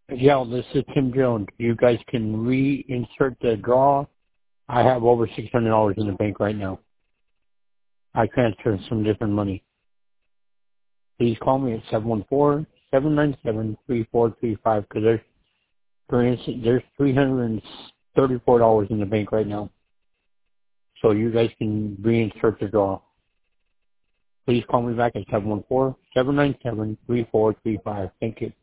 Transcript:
Yeah, this is Tim Jones. You guys can reinsert the draw. I have over $600 in the bank right now. I transferred some different money. Please call me at 714-797-3435 because there's $334 in the bank right now. So you guys can reinsert the draw. Please call me back at 714-797-3435. Thank you.